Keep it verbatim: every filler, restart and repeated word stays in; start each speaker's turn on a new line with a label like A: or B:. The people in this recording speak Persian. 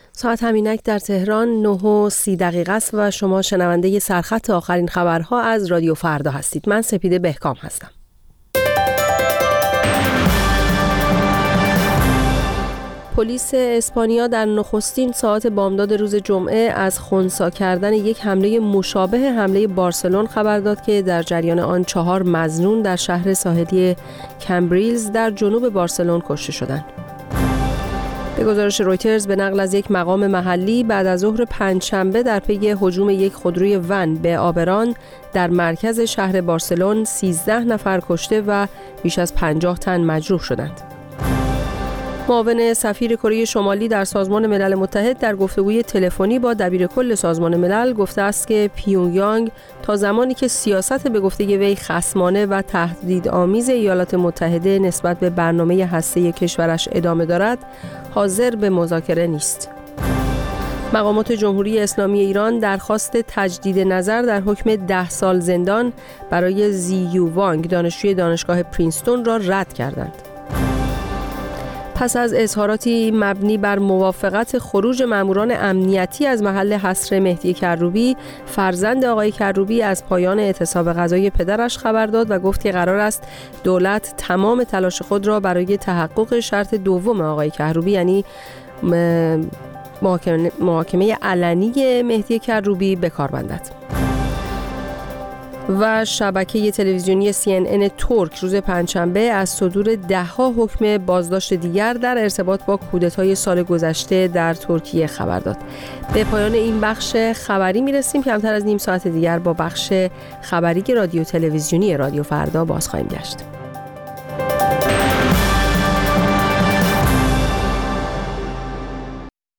A: ساعت همینک در تهران نه و سی دقیقه است و شما شنونده سرخط آخرین خبرها از رادیو فردا هستید. من سپیده بهکام هستم. پلیس اسپانیا در نخستین ساعات بامداد روز جمعه از خنثی کردن یک حمله مشابه حمله بارسلون خبر داد که در جریان آن چهار مظنون در شهر ساحلی کمبریلز در جنوب بارسلون کشته شدند. به گزارش رویترز به نقل از یک مقام محلی، بعد از ظهر پنجشنبه در پی هجوم یک خودروی ون به آبران در مرکز شهر بارسلون سیزده نفر کشته و بیش از پنجاه تن مجروح شدند. معاون سفیر کره شمالی در سازمان ملل متحد در گفتگوی تلفنی با دبیر کل سازمان ملل گفته است که پیونگیانگ تا زمانی که سیاست به گفته وی خصمانه و تهدیدآمیز ایالات متحده نسبت به برنامه هسته‌ای کشورش ادامه دارد، حاضر به مذاکره نیست. مقامات جمهوری اسلامی ایران درخواست تجدید نظر در حکم ده سال زندان برای زیو وانگ دانشجوی دانشگاه پرینستون را رد کردند. پس از اظهاراتی مبنی بر موافقت خروج ماموران امنیتی از محل حصر مهدی کروبی، فرزند آقای کروبی از پایان اعتصاب غذایی پدرش خبر داد و گفت که قرار است دولت تمام تلاش خود را برای تحقق شرط دوم آقای کروبی، یعنی محاکمه, محاکمه علنی مهدی کروبی، به کار بندد. و شبکه تلویزیونی سی ان ان ترک روز پنجشنبه از صدور ده‌ها حکم بازداشت دیگر در ارتباط با کودتای سال گذشته در ترکیه خبر داد. به پایان این بخش خبری میرسیم. کمتر از نیم ساعت دیگر با بخش خبری رادیو تلویزیونی رادیو فردا باز خواهیم گشت.